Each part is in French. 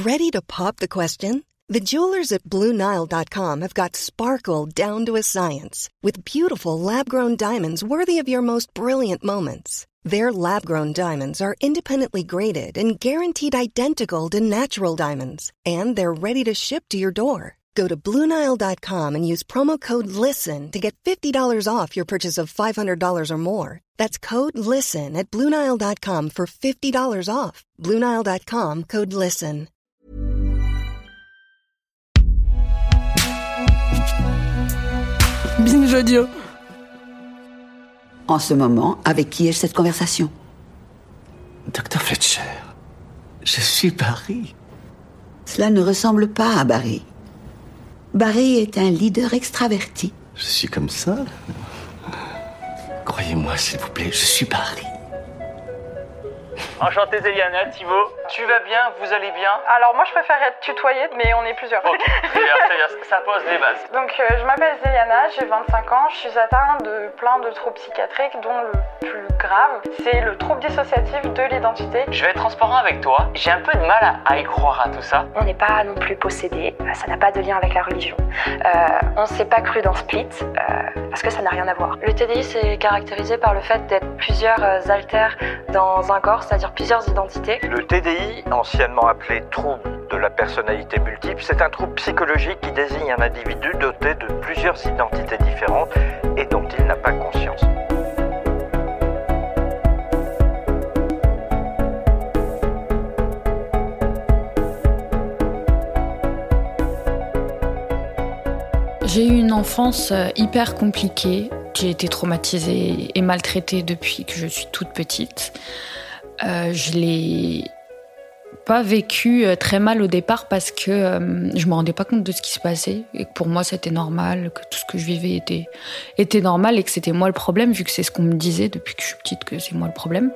Ready to pop the question? The jewelers at BlueNile.com have got sparkle down to a science with beautiful lab-grown diamonds worthy of your most brilliant moments. Their lab-grown diamonds are independently graded and guaranteed identical to natural diamonds, and they're ready to ship to your door. Go to BlueNile.com and use promo code LISTEN to get $50 off your purchase of $500 or more. That's code LISTEN at BlueNile.com for $50 off. BlueNile.com, code LISTEN. Binge Audio. En ce moment, avec qui ai-je cette conversation? Docteur Fletcher, je suis Barry. Cela ne ressemble pas à Barry. Barry est un leader extraverti. Je suis comme ça. Croyez-moi, s'il vous plaît, je suis Barry. Enchanté Zéliana, Thibaut. Tu vas bien? Vous allez bien? Alors moi je préfère être tutoyée, mais on est plusieurs. Ok, c'est bien, ça pose les bases. Donc je m'appelle Zéliana, j'ai 25 ans, je suis atteinte de plein de troubles psychiatriques, dont le plus grave, c'est le trouble dissociatif de l'identité. Je vais être transparent avec toi, j'ai un peu de mal à y croire à tout ça. On n'est pas non plus possédé, ça n'a pas de lien avec la religion. On ne s'est pas cru dans Split, parce que ça n'a rien à voir. Le TDI c'est caractérisé par le fait d'être plusieurs alters dans un corps, c'est-à-dire plusieurs identités. Le TDI, anciennement appelé trouble de la personnalité multiple, c'est un trouble psychologique qui désigne un individu doté de plusieurs identités différentes et dont il n'a pas conscience. J'ai eu une enfance hyper compliquée. J'ai été traumatisée et maltraitée depuis que je suis toute petite. Je l'ai pas vécu très mal au départ parce que je me rendais pas compte de ce qui se passait et que pour moi c'était normal, que tout ce que je vivais était normal et que c'était moi le problème vu que c'est ce qu'on me disait depuis que je suis petite que c'est moi le problème.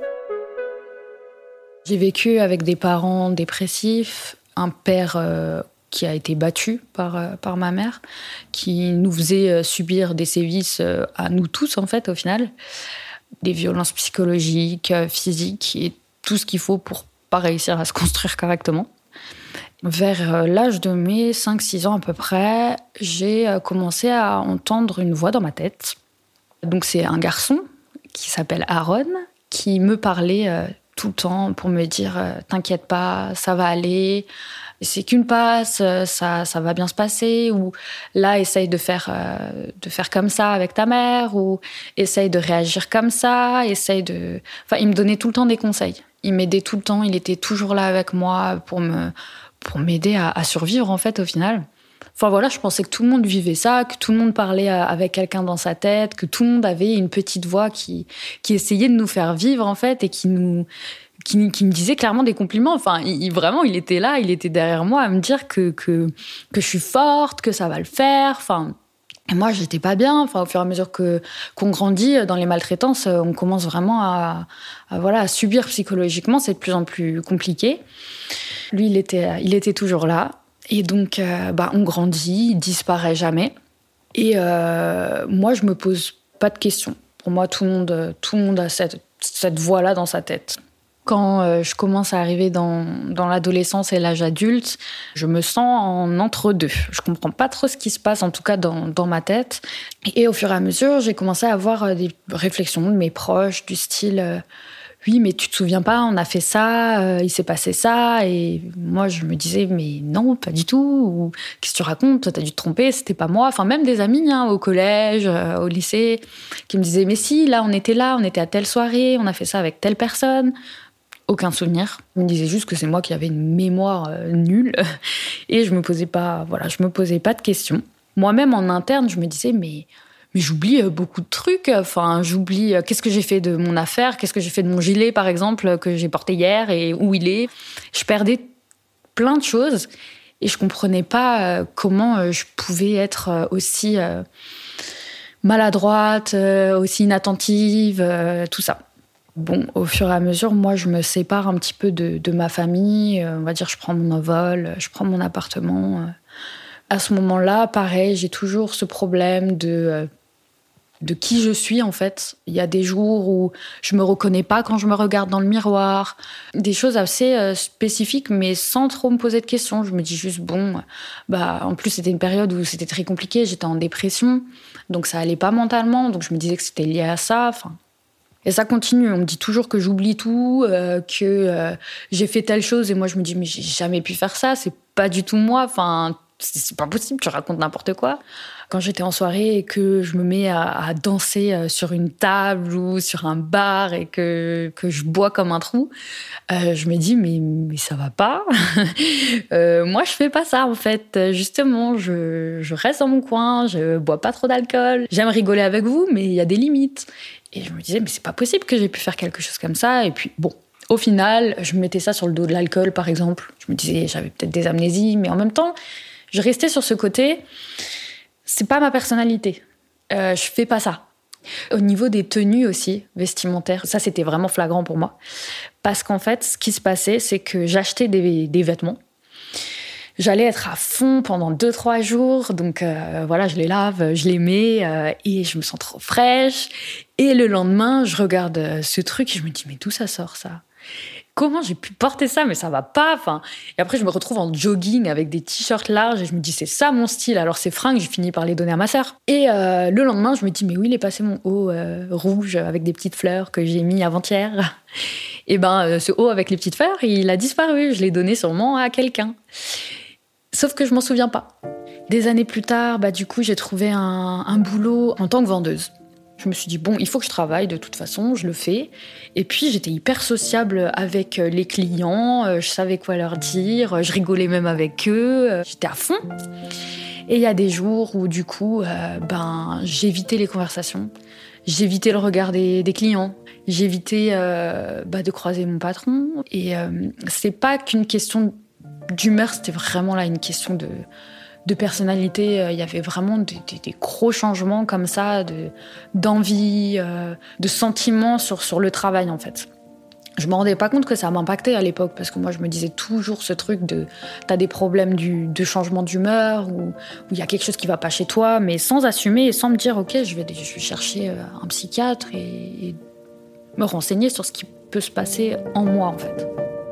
J'ai vécu avec des parents dépressifs, un père qui a été battu par ma mère, qui nous faisait subir des sévices à nous tous en fait au final. Des violences psychologiques, physiques et tout ce qu'il faut pour pas réussir à se construire correctement. Vers l'âge de mes 5-6 ans à peu près, j'ai commencé à entendre une voix dans ma tête. Donc c'est un garçon qui s'appelle Aaron qui me parlait tout le temps pour me dire « T'inquiète pas, ça va aller ». C'est qu'une passe, ça va bien se passer, ou là, essaye de faire comme ça avec ta mère, ou essaye de réagir comme ça, Enfin, il me donnait tout le temps des conseils. Il m'aidait tout le temps, il était toujours là avec moi pour m'aider à survivre, en fait, au final. Enfin, voilà, je pensais que tout le monde vivait ça, que tout le monde parlait avec quelqu'un dans sa tête, que tout le monde avait une petite voix qui essayait de nous faire vivre, en fait, et qui me disait clairement des compliments. Enfin, il était là, il était derrière moi à me dire que je suis forte, que ça va le faire. Enfin, et moi, j'étais pas bien. Enfin, au fur et à mesure qu'on grandit dans les maltraitances, on commence vraiment à subir psychologiquement. C'est de plus en plus compliqué. Lui, il était toujours là. Et donc, on grandit, il disparaît jamais. Et moi, je me pose pas de questions. Pour moi, tout le monde a cette voix-là dans sa tête. Quand je commence à arriver dans l'adolescence et l'âge adulte, je me sens en entre-deux. Je comprends pas trop ce qui se passe, en tout cas dans ma tête. Et au fur et à mesure, j'ai commencé à avoir des réflexions de mes proches, du style oui, mais tu te souviens pas, on a fait ça, il s'est passé ça. Et moi, je me disais, mais non, pas du tout. Ou qu'est-ce que tu racontes? Toi, t'as dû te tromper, c'était pas moi. Enfin, même des amis au collège, au lycée, qui me disaient, mais si, là, on était à telle soirée, on a fait ça avec telle personne. Aucun souvenir. On me disait juste que c'est moi qui avais une mémoire nulle. Et je me posais pas de questions. Moi-même, en interne, je me disais, mais j'oublie beaucoup de trucs. Enfin, j'oublie qu'est-ce que j'ai fait de mon affaire, qu'est-ce que j'ai fait de mon gilet, par exemple, que j'ai porté hier et où il est. Je perdais plein de choses et je comprenais pas comment je pouvais être aussi maladroite, aussi inattentive, tout ça. Bon, au fur et à mesure, moi, je me sépare un petit peu de ma famille. On va dire, je prends mon envol, je prends mon appartement. À ce moment-là, pareil, j'ai toujours ce problème de de qui je suis en fait. Il y a des jours où je me reconnais pas quand je me regarde dans le miroir. Des choses assez spécifiques, mais sans trop me poser de questions. Je me dis juste, en plus c'était une période où c'était très compliqué, j'étais en dépression, donc ça allait pas mentalement, donc je me disais que c'était lié à ça. Et ça continue, on me dit toujours que j'oublie tout, que j'ai fait telle chose, et moi je me dis, mais j'ai jamais pu faire ça, c'est pas du tout moi, c'est pas possible, tu racontes n'importe quoi. Quand j'étais en soirée et que je me mets à danser sur une table ou sur un bar et que je bois comme un trou, je me dis mais ça va pas. Moi je fais pas ça en fait. Justement, je reste dans mon coin, je bois pas trop d'alcool. J'aime rigoler avec vous, mais il y a des limites. Et je me disais mais c'est pas possible que j'ai pu faire quelque chose comme ça. Et puis au final, je mettais ça sur le dos de l'alcool par exemple. Je me disais j'avais peut-être des amnésies, mais en même temps, je restais sur ce côté. C'est pas ma personnalité. Je fais pas ça. Au niveau des tenues aussi, vestimentaires, ça c'était vraiment flagrant pour moi. Parce qu'en fait, ce qui se passait, c'est que j'achetais des vêtements. J'allais être à fond pendant 2-3 jours. Donc je les lave, je les mets et je me sens trop fraîche. Et le lendemain, je regarde ce truc et je me dis, mais d'où ça sort ça ? Comment j'ai pu porter ça ? Mais ça va pas. Et après, je me retrouve en jogging avec des t-shirts larges et je me dis, c'est ça mon style. Alors, ces fringues, j'ai fini par les donner à ma sœur. Et le lendemain, je me dis, mais où il est passé mon haut rouge avec des petites fleurs que j'ai mis avant-hier ? Et ce haut avec les petites fleurs, il a disparu. Je l'ai donné sûrement à quelqu'un. Sauf que je m'en souviens pas. Des années plus tard, du coup, j'ai trouvé un boulot en tant que vendeuse. Je me suis dit, il faut que je travaille de toute façon, je le fais. Et puis, j'étais hyper sociable avec les clients, je savais quoi leur dire, je rigolais même avec eux, j'étais à fond. Et il y a des jours où, du coup, j'évitais les conversations, j'évitais le regard des clients, j'évitais de croiser mon patron. Et c'est pas qu'une question d'humeur, c'était vraiment là une question de personnalité. Il y avait vraiment des gros changements comme ça, d'envie, de sentiments sur le travail en fait. Je me rendais pas compte que ça m'impactait à l'époque parce que moi je me disais toujours ce truc de t'as des problèmes de changement d'humeur ou il y a quelque chose qui va pas chez toi, mais sans assumer et sans me dire ok je vais chercher un psychiatre et me renseigner sur ce qui peut se passer en moi en fait.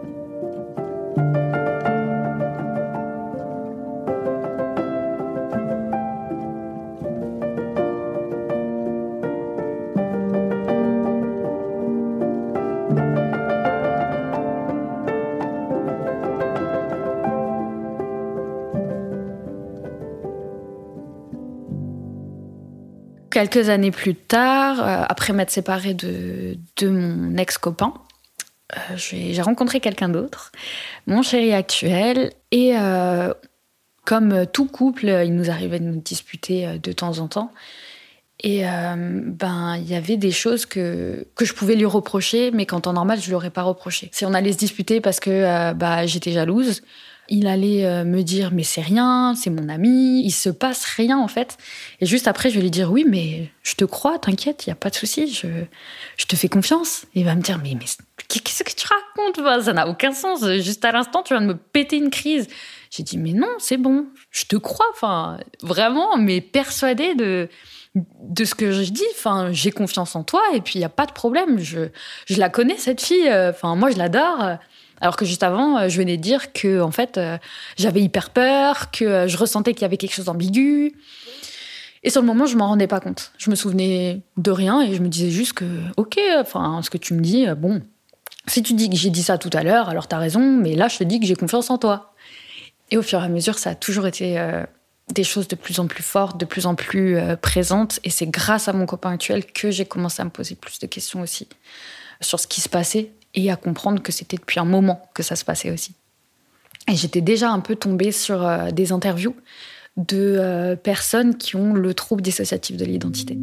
Quelques années plus tard, après m'être séparée de mon ex-copain, j'ai rencontré quelqu'un d'autre, mon chéri actuel, et comme tout couple, il nous arrivait de nous disputer de temps en temps. Et il y avait des choses que je pouvais lui reprocher, mais qu'en temps normal, je ne lui aurais pas reproché. Si on allait se disputer parce que j'étais jalouse, il allait me dire « mais c'est rien, c'est mon ami, il se passe rien en fait ». Et juste après, je vais lui dire « oui, mais je te crois, t'inquiète, il n'y a pas de souci, je te fais confiance ». Et il va me dire « mais qu'est-ce que tu racontes ? Ça n'a aucun sens, juste à l'instant, tu viens de me péter une crise ». J'ai dit « mais non, c'est bon, je te crois, vraiment, mais persuadée de ce que je dis, j'ai confiance en toi et puis il n'y a pas de problème, je la connais cette fille, moi je l'adore ». Alors que juste avant, je venais de dire que en fait, j'avais hyper peur, que je ressentais qu'il y avait quelque chose d'ambigu. Et sur le moment, je m'en rendais pas compte. Je me souvenais de rien et je me disais juste que, ok, ce que tu me dis, si tu dis que j'ai dit ça tout à l'heure, alors t'as raison, mais là, je te dis que j'ai confiance en toi. Et au fur et à mesure, ça a toujours été des choses de plus en plus fortes, de plus en plus présentes. Et c'est grâce à mon copain actuel que j'ai commencé à me poser plus de questions aussi sur ce qui se passait. Et à comprendre que c'était depuis un moment que ça se passait aussi. Et j'étais déjà un peu tombée sur des interviews de personnes qui ont le trouble dissociatif de l'identité.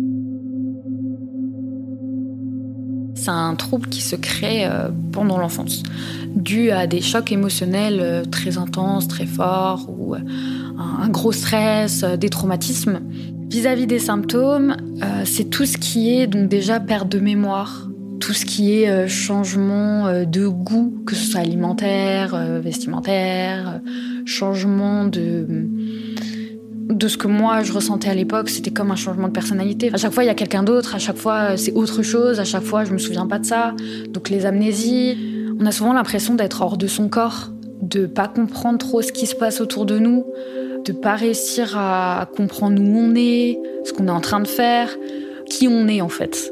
C'est un trouble qui se crée pendant l'enfance, dû à des chocs émotionnels très intenses, très forts, ou un gros stress, des traumatismes. Vis-à-vis des symptômes, c'est tout ce qui est donc déjà perte de mémoire, tout ce qui est changement de goût, que ce soit alimentaire, vestimentaire, changement de ce que moi je ressentais à l'époque, c'était comme un changement de personnalité. À chaque fois, il y a quelqu'un d'autre, à chaque fois, c'est autre chose, à chaque fois, je me souviens pas de ça. Donc les amnésies, on a souvent l'impression d'être hors de son corps, de pas comprendre trop ce qui se passe autour de nous, de pas réussir à comprendre où on est, ce qu'on est en train de faire, qui on est en fait.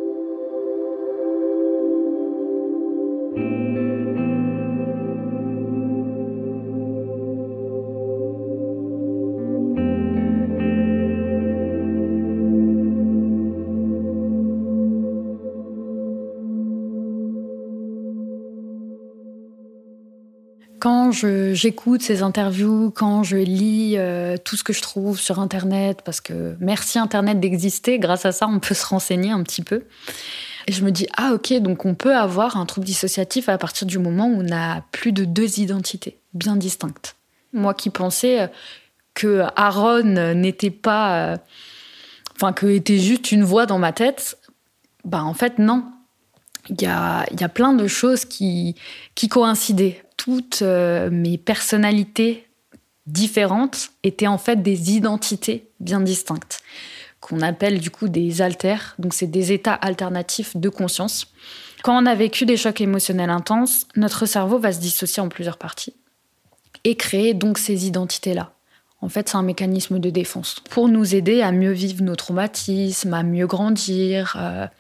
Quand j'écoute ces interviews, quand je lis tout ce que je trouve sur Internet, parce que merci Internet d'exister, grâce à ça, on peut se renseigner un petit peu. Et je me dis, ah ok, donc on peut avoir un trouble dissociatif à partir du moment où on a plus de 2 identités bien distinctes. Moi qui pensais que Aaron n'était pas... que était juste une voix dans ma tête, en fait, non. Il y a plein de choses qui coïncidaient. Toutes mes personnalités différentes étaient en fait des identités bien distinctes, qu'on appelle du coup des alters. Donc c'est des états alternatifs de conscience. Quand on a vécu des chocs émotionnels intenses, notre cerveau va se dissocier en plusieurs parties et créer donc ces identités-là. En fait, c'est un mécanisme de défense pour nous aider à mieux vivre nos traumatismes, à mieux grandir,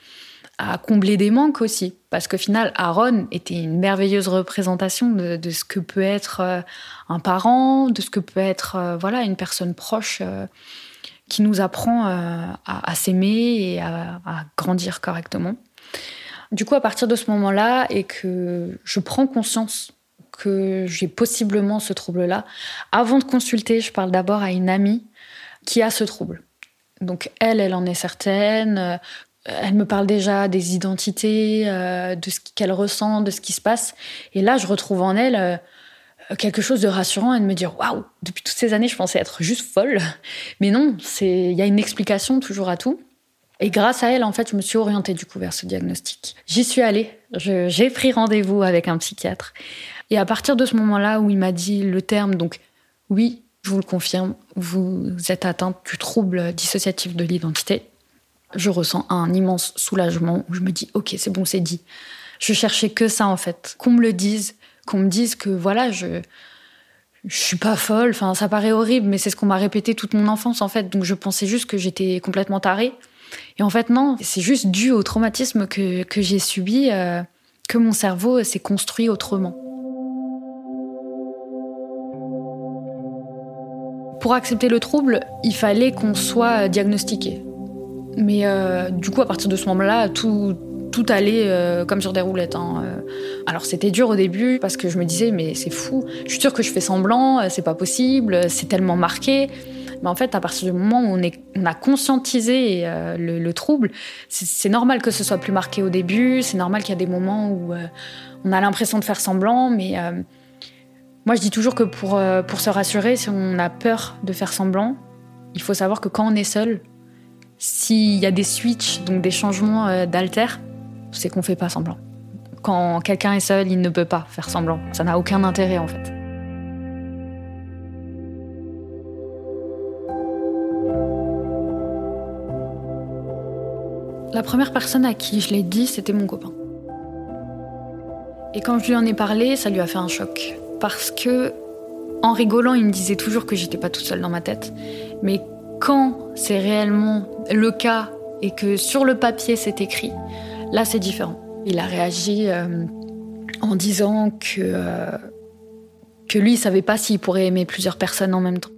à combler des manques aussi. Parce qu'au final, Aaron était une merveilleuse représentation de ce que peut être un parent, de ce que peut être une personne proche qui nous apprend à s'aimer et à grandir correctement. Du coup, à partir de ce moment-là, et que je prends conscience que j'ai possiblement ce trouble-là, avant de consulter, je parle d'abord à une amie qui a ce trouble. Donc elle en est certaine. Elle me parle déjà des identités, de ce qu'elle ressent, de ce qui se passe. Et là, je retrouve en elle quelque chose de rassurant et de me dire « Waouh, depuis toutes ces années, je pensais être juste folle. » Mais non, il y a une explication toujours à tout. Et grâce à elle, en fait, je me suis orientée du coup vers ce diagnostic. J'y suis allée. J'ai pris rendez-vous avec un psychiatre. Et à partir de ce moment-là où il m'a dit le terme, donc oui, je vous le confirme, vous êtes atteinte du trouble dissociatif de l'identité. Je ressens un immense soulagement où je me dis « Ok, c'est bon, c'est dit. » Je cherchais que ça, en fait. Qu'on me le dise, qu'on me dise que, je suis pas folle. Enfin, ça paraît horrible, mais c'est ce qu'on m'a répété toute mon enfance, en fait. Donc, je pensais juste que j'étais complètement tarée. Et en fait, non. C'est juste dû au traumatisme que j'ai subi, que mon cerveau s'est construit autrement. Pour accepter le trouble, il fallait qu'on soit diagnostiqué. Mais du coup, à partir de ce moment-là, tout allait comme sur des roulettes. Alors c'était dur au début parce que je me disais mais c'est fou, je suis sûre que je fais semblant, c'est pas possible, c'est tellement marqué. Mais en fait, à partir du moment où on a conscientisé le trouble, c'est normal que ce soit plus marqué au début, c'est normal qu'il y a des moments où on a l'impression de faire semblant, mais moi je dis toujours que pour se rassurer, si on a peur de faire semblant, il faut savoir que quand on est seul, s'il y a des switches, donc des changements d'alter, c'est qu'on fait pas semblant. Quand quelqu'un est seul, il ne peut pas faire semblant. Ça n'a aucun intérêt, en fait. La première personne à qui je l'ai dit, c'était mon copain. Et quand je lui en ai parlé, ça lui a fait un choc. Parce que, en rigolant, il me disait toujours que j'étais pas toute seule dans ma tête. Mais quand c'est réellement le cas et que sur le papier c'est écrit, là c'est différent. Il a réagi en disant que lui il savait pas s'il pourrait aimer plusieurs personnes en même temps.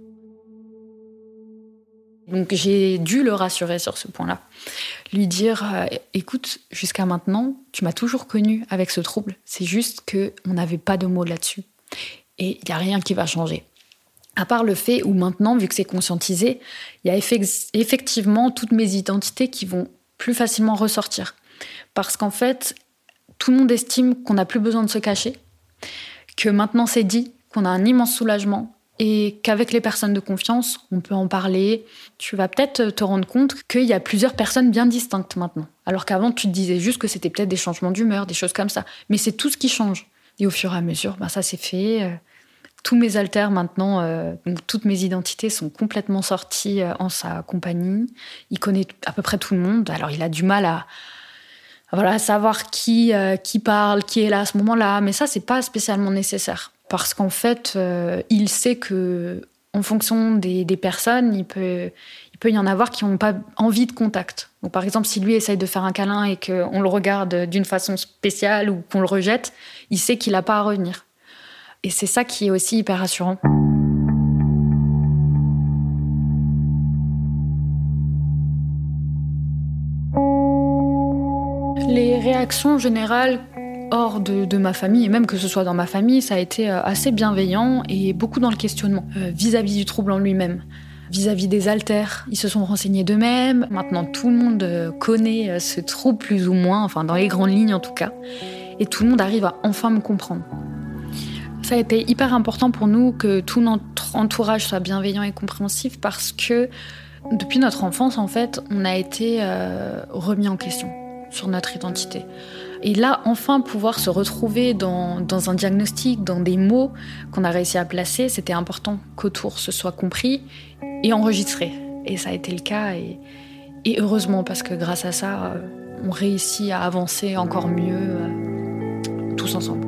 Donc j'ai dû le rassurer sur ce point-là. Lui dire écoute, jusqu'à maintenant, tu m'as toujours connue avec ce trouble. C'est juste qu'on n'avait pas de mots là-dessus. Et il n'y a rien qui va changer. À part le fait où maintenant, vu que c'est conscientisé, il y a effectivement toutes mes identités qui vont plus facilement ressortir. Parce qu'en fait, tout le monde estime qu'on n'a plus besoin de se cacher, que maintenant c'est dit, qu'on a un immense soulagement et qu'avec les personnes de confiance, on peut en parler. Tu vas peut-être te rendre compte qu'il y a plusieurs personnes bien distinctes maintenant. Alors qu'avant, tu te disais juste que c'était peut-être des changements d'humeur, des choses comme ça. Mais c'est tout ce qui change. Et au fur et à mesure, ça c'est fait. Tous mes alters maintenant, donc toutes mes identités sont complètement sorties en sa compagnie. Il connaît à peu près tout le monde. Alors il a du mal à savoir qui parle, qui est là à ce moment-là. Mais ça, c'est pas spécialement nécessaire. Parce qu'en fait, il sait que en fonction des personnes, il peut y en avoir qui n'ont pas envie de contact. Donc, par exemple, si lui essaye de faire un câlin et qu'on le regarde d'une façon spéciale ou qu'on le rejette, il sait qu'il n'a pas à revenir. Et c'est ça qui est aussi hyper rassurant. Les réactions générales hors de ma famille, et même que ce soit dans ma famille, ça a été assez bienveillant et beaucoup dans le questionnement vis-à-vis du trouble en lui-même. Vis-à-vis des alters, ils se sont renseignés d'eux-mêmes. Maintenant, tout le monde connaît ce trouble plus ou moins, enfin dans les grandes lignes en tout cas. Et tout le monde arrive à enfin me comprendre. Ça a été hyper important pour nous que tout notre entourage soit bienveillant et compréhensif parce que depuis notre enfance, en fait, on a été remis en question sur notre identité. Et là, enfin, pouvoir se retrouver dans un diagnostic, dans des mots qu'on a réussi à placer, c'était important qu'autour ce soit compris et enregistré. Et ça a été le cas, et heureusement, parce que grâce à ça, on réussit à avancer encore mieux, tous ensemble.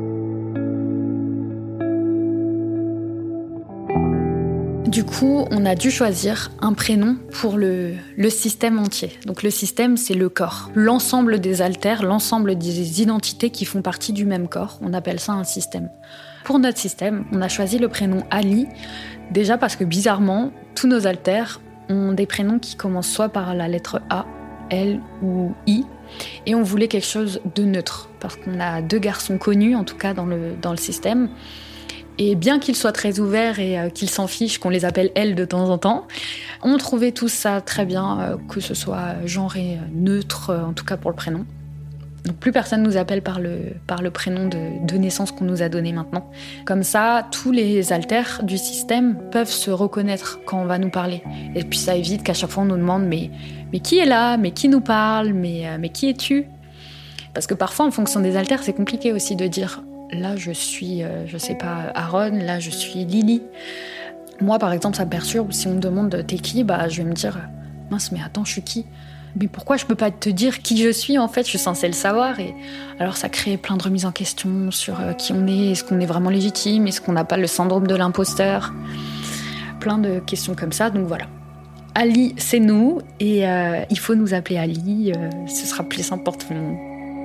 Du coup, on a dû choisir un prénom pour le système entier. Donc le système, c'est le corps. L'ensemble des alters, l'ensemble des identités qui font partie du même corps, on appelle ça un système. Pour notre système, on a choisi le prénom Ali, déjà parce que bizarrement, tous nos alters ont des prénoms qui commencent soit par la lettre A, L ou I, et on voulait quelque chose de neutre, parce qu'on a 2 garçons connus, en tout cas dans le système. Et bien qu'ils soient très ouverts et qu'ils s'en fichent qu'on les appelle elles de temps en temps, on trouvait tout ça très bien, que ce soit genré neutre, en tout cas pour le prénom. Donc plus personne nous appelle par le prénom de naissance qu'on nous a donné maintenant. Comme ça, tous les alters du système peuvent se reconnaître quand on va nous parler. Et puis ça évite qu'à chaque fois on nous demande mais qui est là, mais qui nous parle, mais qui es-tu ? Parce que parfois en fonction des alters, c'est compliqué aussi de dire là, je suis, je sais pas, Aaron, là, je suis Lily. Moi, par exemple, ça me perturbe. Si on me demande t'es qui, je vais me dire mince, mais attends, je suis qui ? Mais pourquoi je peux pas te dire qui je suis, en fait ? Je suis censée le savoir. Et alors, ça crée plein de remises en question sur qui on est, est-ce qu'on est vraiment légitime, est-ce qu'on n'a pas le syndrome de l'imposteur ? Plein de questions comme ça, donc voilà. Ali, c'est nous, et il faut nous appeler Ali, ce sera plus simple pour tout le monde.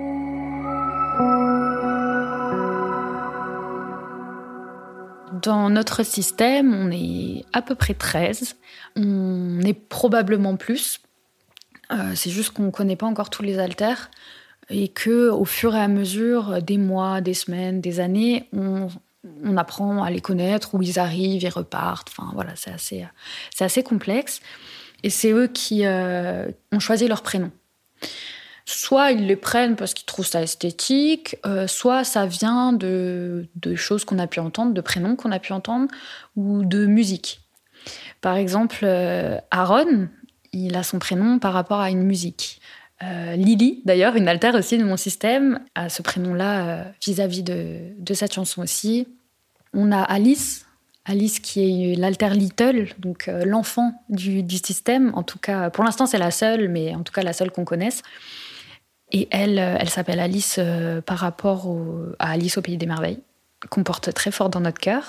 Dans notre système, on est à peu près 13. On est probablement plus. C'est juste qu'on ne connaît pas encore tous les alters. Et qu'au fur et à mesure des mois, des semaines, des années, on apprend à les connaître, où ils arrivent, ils repartent. Enfin, voilà, c'est assez complexe. Et c'est eux qui ont choisi leur prénom. Soit ils les prennent parce qu'ils trouvent ça esthétique, soit ça vient de choses qu'on a pu entendre, de prénoms qu'on a pu entendre, ou de musique. Par exemple, Aaron, il a son prénom par rapport à une musique. Lily, d'ailleurs, une altère aussi de mon système, a ce prénom-là vis-à-vis de cette chanson aussi. On a Alice qui est l'altère Little, donc l'enfant du système. En tout cas, pour l'instant, c'est la seule, mais en tout cas la seule qu'on connaisse. Et elle s'appelle Alice par rapport à Alice au Pays des Merveilles, qu'on porte très fort dans notre cœur.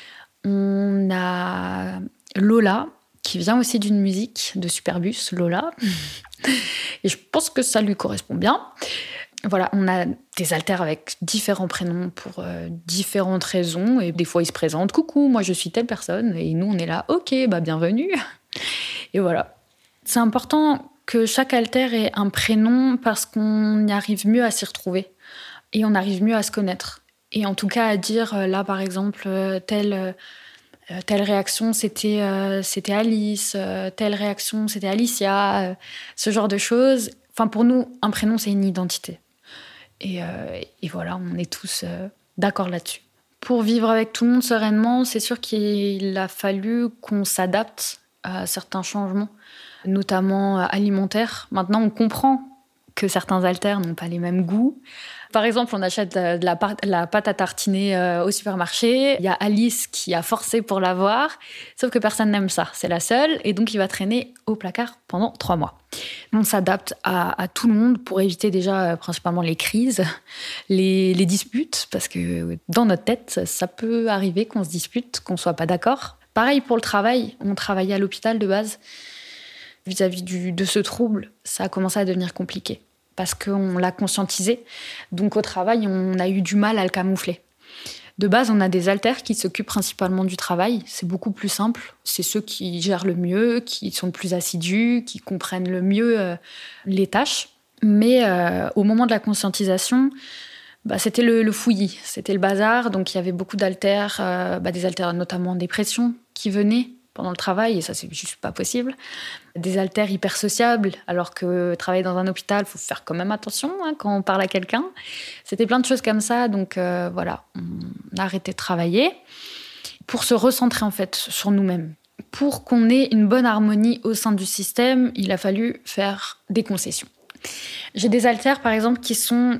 On a Lola, qui vient aussi d'une musique de Superbus, Lola. Et je pense que ça lui correspond bien. Voilà, on a des alters avec différents prénoms pour différentes raisons. Et des fois, ils se présentent. « Coucou, moi, je suis telle personne. » Et nous, on est là. « Ok, bienvenue. » Et voilà. C'est important que chaque alter ait un prénom parce qu'on y arrive mieux à s'y retrouver et on arrive mieux à se connaître. Et en tout cas à dire, là par exemple, telle réaction c'était Alice, telle réaction c'était Alicia, ce genre de choses. Enfin pour nous, un prénom c'est une identité. Et voilà, on est tous d'accord là-dessus. Pour vivre avec tout le monde sereinement, c'est sûr qu'il a fallu qu'on s'adapte à certains changements, notamment alimentaires. Maintenant, on comprend que certains alters n'ont pas les mêmes goûts. Par exemple, on achète de la pâte à tartiner au supermarché. Il y a Alice qui a forcé pour l'avoir, sauf que personne n'aime ça. C'est la seule, et donc il va traîner au placard pendant 3 mois. On s'adapte à tout le monde pour éviter déjà principalement les crises, les disputes, parce que dans notre tête, ça peut arriver qu'on se dispute, qu'on ne soit pas d'accord. Pareil pour le travail, on travaillait à l'hôpital de base. Vis-à-vis de ce trouble, ça a commencé à devenir compliqué. Parce qu'on l'a conscientisé. Donc au travail, on a eu du mal à le camoufler. De base, on a des haltères qui s'occupent principalement du travail. C'est beaucoup plus simple. C'est ceux qui gèrent le mieux, qui sont le plus assidus, qui comprennent le mieux les tâches. Mais au moment de la conscientisation, c'était le fouillis, c'était le bazar. Donc il y avait beaucoup d'haltères, des haltères notamment en dépression, qui venaient pendant le travail, et ça, c'est juste pas possible. Des haltères hyper sociables, alors que travailler dans un hôpital, il faut faire quand même attention quand on parle à quelqu'un. C'était plein de choses comme ça, donc voilà, on a arrêté de travailler pour se recentrer en fait sur nous-mêmes. Pour qu'on ait une bonne harmonie au sein du système, il a fallu faire des concessions. J'ai des haltères, par exemple, qui sont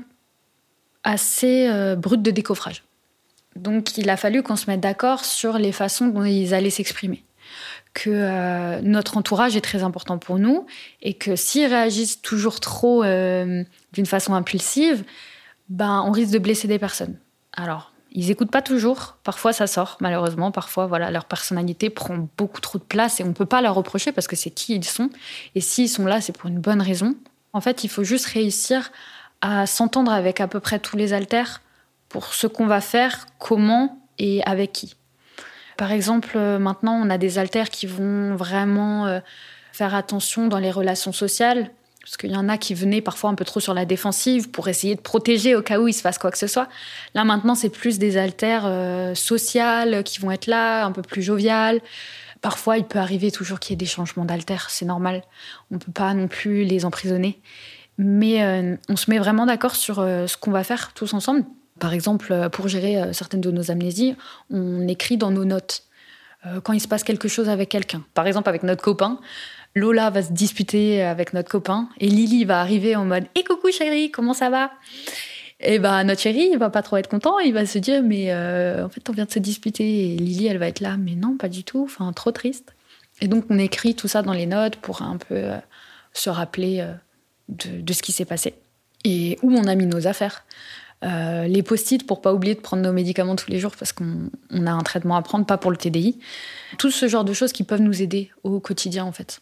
assez bruts de décoffrage. Donc, il a fallu qu'on se mette d'accord sur les façons dont ils allaient s'exprimer. Que notre entourage est très important pour nous et que s'ils réagissent toujours trop d'une façon impulsive, on risque de blesser des personnes. Alors, ils n'écoutent pas toujours. Parfois, ça sort, malheureusement. Parfois, leur personnalité prend beaucoup trop de place et on ne peut pas leur reprocher parce que c'est qui ils sont. Et s'ils sont là, c'est pour une bonne raison. En fait, il faut juste réussir à s'entendre avec à peu près tous les haltères pour ce qu'on va faire, comment et avec qui. Par exemple, maintenant, on a des haltères qui vont vraiment faire attention dans les relations sociales, parce qu'il y en a qui venaient parfois un peu trop sur la défensive pour essayer de protéger au cas où il se passe quoi que ce soit. Là, maintenant, c'est plus des haltères sociales qui vont être là, un peu plus joviales. Parfois, il peut arriver toujours qu'il y ait des changements d'haltères, c'est normal. On ne peut pas non plus les emprisonner. Mais on se met vraiment d'accord sur ce qu'on va faire tous ensemble. Par exemple, pour gérer certaines de nos amnésies, on écrit dans nos notes quand il se passe quelque chose avec quelqu'un. Par exemple, avec notre copain, Lola va se disputer avec notre copain et Lily va arriver en mode « Hé, coucou chérie, comment ça va ?» Et notre chéri, il va pas trop être content, il va se dire « Mais en fait, on vient de se disputer. » Et Lily, elle va être là « Mais non, pas du tout, trop triste. » Et donc, on écrit tout ça dans les notes pour un peu se rappeler de ce qui s'est passé et où on a mis nos affaires. Les post-it pour pas oublier de prendre nos médicaments tous les jours parce qu'on a un traitement à prendre, pas pour le TDI. Tout ce genre de choses qui peuvent nous aider au quotidien, en fait.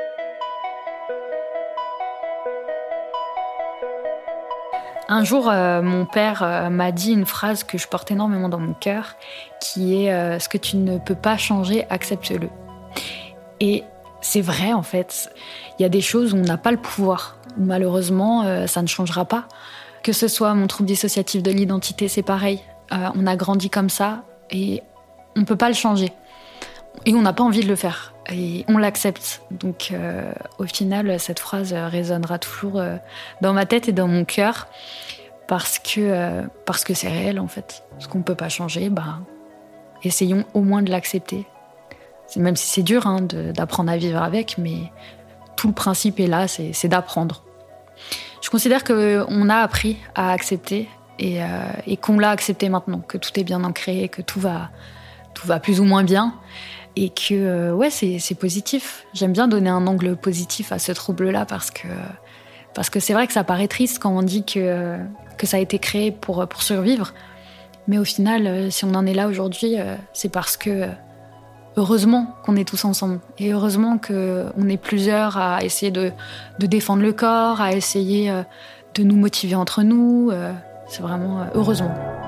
Un jour, mon père m'a dit une phrase que je porte énormément dans mon cœur, qui est « Ce que tu ne peux pas changer, accepte-le ». Et c'est vrai, en fait. Il y a des choses où on n'a pas le pouvoir. Malheureusement, ça ne changera pas. Que ce soit mon trouble dissociatif de l'identité, c'est pareil. On a grandi comme ça et on ne peut pas le changer. Et on n'a pas envie de le faire. Et on l'accepte. Donc, au final, cette phrase résonnera toujours dans ma tête et dans mon cœur parce que c'est réel, en fait. Ce qu'on ne peut pas changer, essayons au moins de l'accepter. Même si c'est dur d'apprendre à vivre avec, mais tout le principe est là, c'est d'apprendre. Je considère qu'on a appris à accepter et qu'on l'a accepté maintenant, que tout est bien ancré, que tout va plus ou moins bien et que c'est positif. J'aime bien donner un angle positif à ce trouble-là parce que c'est vrai que ça paraît triste quand on dit que ça a été créé pour survivre. Mais au final, si on en est là aujourd'hui, c'est parce que heureusement qu'on est tous ensemble et heureusement qu'on est plusieurs à essayer de défendre le corps, à essayer de nous motiver entre nous. C'est vraiment heureusement.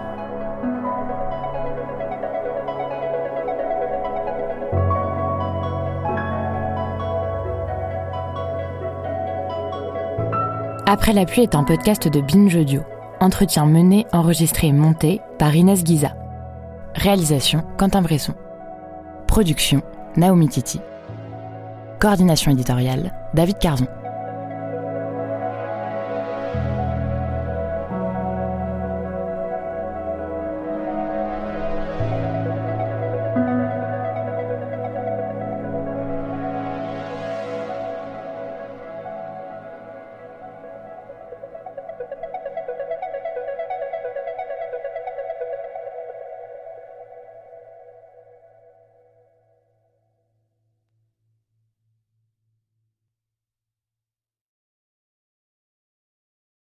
Après la pluie est un podcast de Binge Audio. Entretien mené, enregistré et monté par Inès Guiza. Réalisation Quentin Bresson. Production, Naomi Titi. Coordination éditoriale, David Carzon.